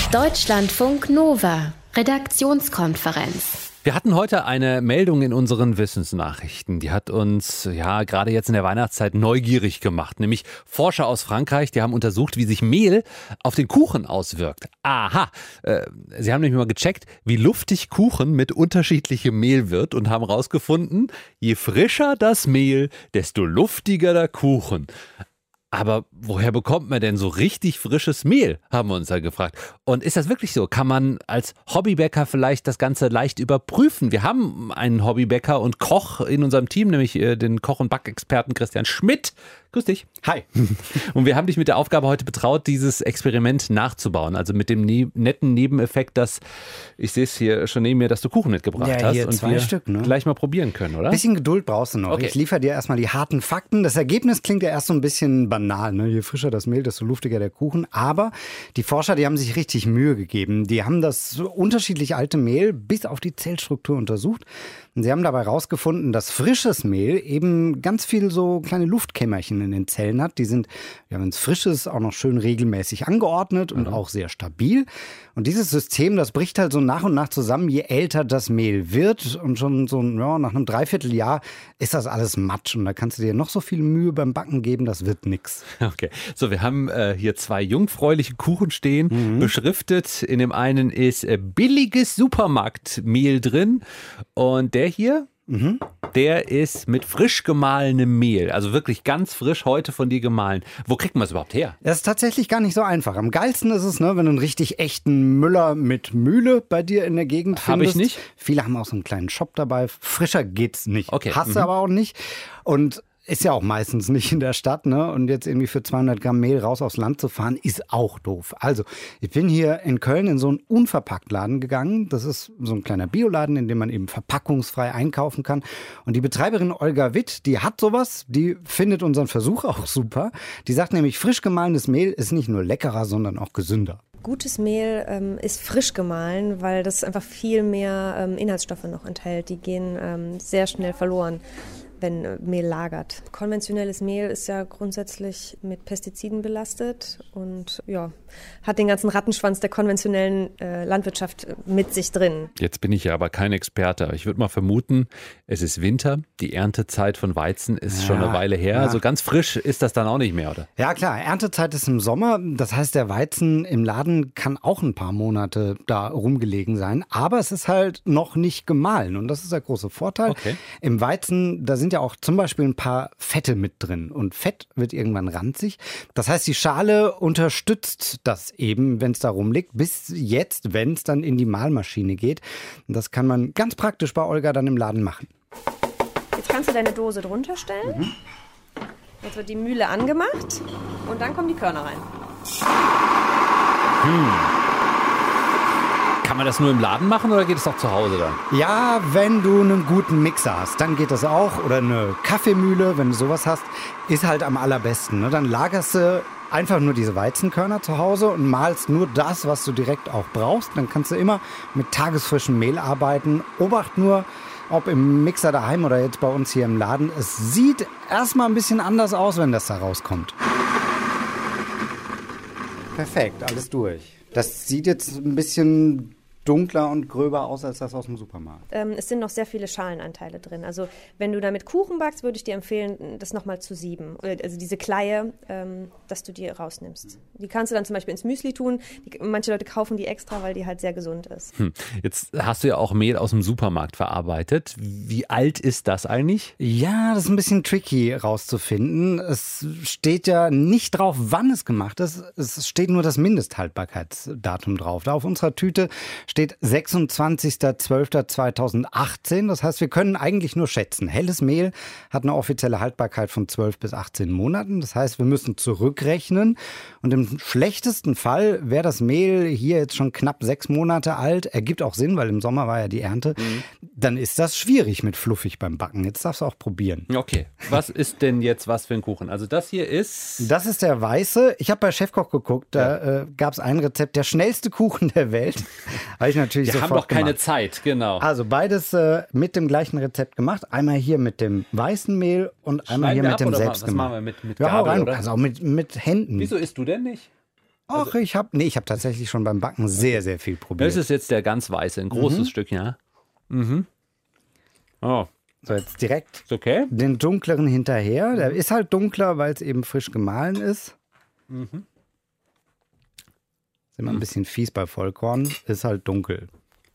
Deutschlandfunk Nova, Redaktionskonferenz. Wir hatten heute eine Meldung in unseren Wissensnachrichten. Die hat uns gerade jetzt in der Weihnachtszeit neugierig gemacht. Nämlich Forscher aus Frankreich, die haben untersucht, wie sich Mehl auf den Kuchen auswirkt. Aha, sie haben nämlich mal gecheckt, wie luftig Kuchen mit unterschiedlichem Mehl wird und haben herausgefunden, je frischer das Mehl, desto luftiger der Kuchen. Aber woher bekommt man denn so richtig frisches Mehl, haben wir uns da gefragt. Und ist das wirklich so? Kann man als Hobbybäcker vielleicht das Ganze leicht überprüfen? Wir haben einen Hobbybäcker und Koch in unserem Team, nämlich den Koch- und Backexperten Christian Schmidt. Grüß dich. Hi. Und wir haben dich mit der Aufgabe heute betraut, dieses Experiment nachzubauen. Also mit dem netten Nebeneffekt, dass, ich sehe es hier schon neben mir, dass du Kuchen mitgebracht hast. Hier und 2 wir Stück, ne? gleich mal probieren können, oder? Bisschen Geduld brauchst du noch. Okay. Ich liefere dir erstmal die harten Fakten. Das Ergebnis klingt ja erst so ein bisschen banal, ne? Je frischer das Mehl, desto luftiger der Kuchen. Aber die Forscher, die haben sich richtig Mühe gegeben. Die haben das unterschiedlich alte Mehl bis auf die Zellstruktur untersucht. Und sie haben dabei herausgefunden, dass frisches Mehl eben ganz viel so kleine Luftkämmerchen in den Zellen hat. Die sind, wenn es frisch ist, auch noch schön regelmäßig angeordnet und auch sehr stabil. Und dieses System, das bricht halt so nach und nach zusammen, je älter das Mehl wird. Und schon so nach einem Dreivierteljahr ist das alles Matsch. Und da kannst du dir noch so viel Mühe beim Backen geben, das wird nix. Okay, so wir haben hier 2 jungfräuliche Kuchen stehen, beschriftet. In dem einen ist billiges Supermarktmehl drin und der hier, der ist mit frisch gemahlenem Mehl, also wirklich ganz frisch heute von dir gemahlen. Wo kriegt man das überhaupt her? Das ist tatsächlich gar nicht so einfach. Am geilsten ist es, ne, wenn du einen richtig echten Müller mit Mühle bei dir in der Gegend findest. Habe ich nicht. Viele haben auch so einen kleinen Shop dabei. Frischer geht's nicht. Okay. Hast du aber auch nicht. Und ist ja auch meistens nicht in der Stadt, ne? Und jetzt irgendwie für 200 Gramm Mehl raus aufs Land zu fahren, ist auch doof. Also, ich bin hier in Köln in so einen Unverpacktladen gegangen. Das ist so ein kleiner Bioladen, in dem man eben verpackungsfrei einkaufen kann. Und die Betreiberin Olga Witt, die hat sowas, die findet unseren Versuch auch super. Die sagt nämlich, frisch gemahlenes Mehl ist nicht nur leckerer, sondern auch gesünder. Gutes Mehl ist frisch gemahlen, weil das einfach viel mehr Inhaltsstoffe noch enthält. Die gehen sehr schnell verloren, wenn Mehl lagert. Konventionelles Mehl ist ja grundsätzlich mit Pestiziden belastet und hat den ganzen Rattenschwanz der konventionellen Landwirtschaft mit sich drin. Jetzt bin ich ja aber kein Experte, aber ich würde mal vermuten, es ist Winter, die Erntezeit von Weizen ist schon eine Weile her, also ganz frisch ist das dann auch nicht mehr, oder? Ja klar, Erntezeit ist im Sommer, das heißt der Weizen im Laden kann auch ein paar Monate da rumgelegen sein, aber es ist halt noch nicht gemahlen und das ist der große Vorteil. Okay. Im Weizen, da sind ja auch zum Beispiel ein paar Fette mit drin und Fett wird irgendwann ranzig. Das heißt, die Schale unterstützt das eben, wenn es da rumliegt, bis jetzt, wenn es dann in die Mahlmaschine geht. Und das kann man ganz praktisch bei Olga dann im Laden machen. Jetzt kannst du deine Dose drunter stellen. Jetzt wird die Mühle angemacht und dann kommen die Körner rein. Kann man das nur im Laden machen oder geht es auch zu Hause dann? Ja, wenn du einen guten Mixer hast, dann geht das auch. Oder eine Kaffeemühle, wenn du sowas hast, ist halt am allerbesten. Ne? Dann lagerst du einfach nur diese Weizenkörner zu Hause und mahlst nur das, was du direkt auch brauchst. Dann kannst du immer mit tagesfrischem Mehl arbeiten. Obacht nur, ob im Mixer daheim oder jetzt bei uns hier im Laden. Es sieht erstmal ein bisschen anders aus, wenn das da rauskommt. Perfekt, alles durch. Das sieht jetzt ein bisschen dunkler und gröber aus als das aus dem Supermarkt. Es sind noch sehr viele Schalenanteile drin. Also wenn du damit Kuchen backst, würde ich dir empfehlen, das nochmal zu sieben. Also diese Kleie, dass du die rausnimmst. Die kannst du dann zum Beispiel ins Müsli tun. Manche Leute kaufen die extra, weil die halt sehr gesund ist. Jetzt hast du ja auch Mehl aus dem Supermarkt verarbeitet. Wie alt ist das eigentlich? Ja, das ist ein bisschen tricky rauszufinden. Es steht ja nicht drauf, wann es gemacht ist. Es steht nur das Mindesthaltbarkeitsdatum drauf. Da auf unserer Tüte steht 26.12.2018. Das heißt, wir können eigentlich nur schätzen. Helles Mehl hat eine offizielle Haltbarkeit von 12 bis 18 Monaten. Das heißt, wir müssen zurückrechnen. Und im schlechtesten Fall wäre das Mehl hier jetzt schon knapp 6 Monate alt. Ergibt auch Sinn, weil im Sommer war ja die Ernte. Dann ist das schwierig mit fluffig beim Backen. Jetzt darfst du auch probieren. Okay, was ist denn jetzt was für ein Kuchen? Also das hier ist... Das ist der weiße. Ich habe bei Chefkoch geguckt, da gab es ein Rezept, der schnellste Kuchen der Welt. Habe ich natürlich Wir haben doch keine Zeit, genau. Also beides mit dem gleichen Rezept gemacht. Einmal hier mit dem weißen Mehl und einmal hier mit dem selbstgemachten. Was machen wir mit ja, hau Gabel, rein. oder? Also auch mit Händen. Wieso isst du denn nicht? Ach, ich habe tatsächlich schon beim Backen sehr, sehr viel probiert. Das ist jetzt der ganz weiße, ein großes Stück, ja. Oh, So, jetzt direkt ist okay? den dunkleren hinterher. Der ist halt dunkler, weil es eben frisch gemahlen ist. Ist immer ein bisschen fies bei Vollkorn. Ist halt dunkel.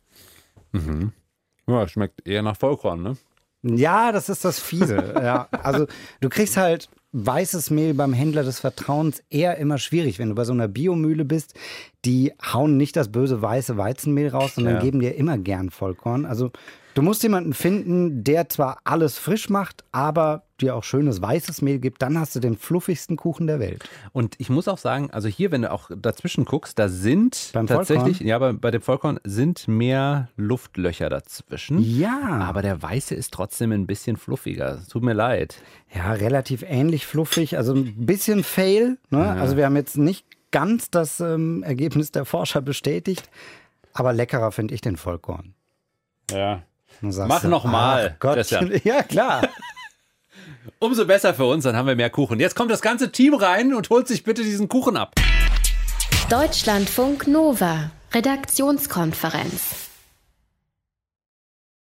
Ja, schmeckt eher nach Vollkorn, ne? Ja, das ist das Fiese. Ja, also du kriegst halt weißes Mehl beim Händler des Vertrauens eher immer schwierig. Wenn du bei so einer Biomühle bist, die hauen nicht das böse weiße Weizenmehl raus, sondern geben dir immer gern Vollkorn. Also du musst jemanden finden, der zwar alles frisch macht, aber dir auch schönes weißes Mehl gibt. Dann hast du den fluffigsten Kuchen der Welt. Und ich muss auch sagen, also hier, wenn du auch dazwischen guckst, da sind Beim tatsächlich, Vollkorn? ja, bei dem Vollkorn sind mehr Luftlöcher dazwischen. Ja. Aber der weiße ist trotzdem ein bisschen fluffiger. Tut mir leid. Ja, relativ ähnlich fluffig. Also ein bisschen Fail. Ne? Also wir haben jetzt nicht ganz das Ergebnis der Forscher bestätigt. Aber leckerer finde ich den Vollkorn. Ja. Dann sagst Mach du, noch mal, ach Gott. Christian. Ja, klar. Umso besser für uns, dann haben wir mehr Kuchen. Jetzt kommt das ganze Team rein und holt sich bitte diesen Kuchen ab. Deutschlandfunk Nova. Redaktionskonferenz.